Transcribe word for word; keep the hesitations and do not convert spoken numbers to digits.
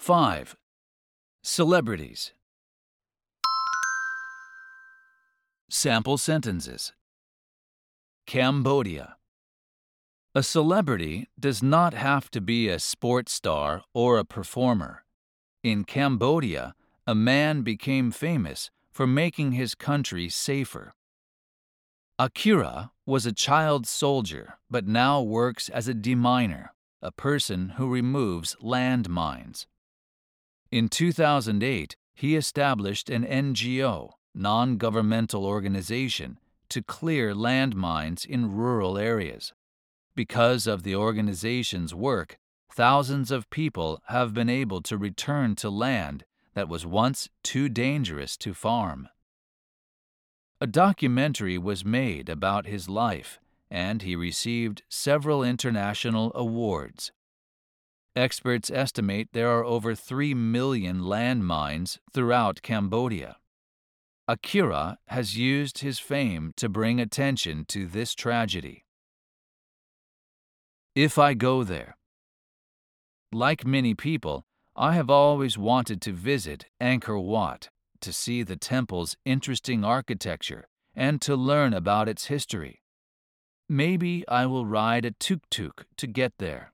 five. Celebrities. Sample sentences. Cambodia. A celebrity does not have to be a sports star or a performer. In Cambodia, a man became famous for making his country safer. Akira was a child soldier but now works as a deminer, a person who removes landmines. In two thousand eight, he established an N G O, non-governmental organization, to clear landmines in rural areas. Because of the organization's work, thousands of people have been able to return to land that was once too dangerous to farm. A documentary was made about his life, and he received several international awards. Experts estimate there are over three million landmines throughout Cambodia. Akira has used his fame to bring attention to this tragedy. If I go there. Like many people, I have always wanted to visit Angkor Wat to see the temple's interesting architecture and to learn about its history. Maybe I will ride a tuk-tuk to get there.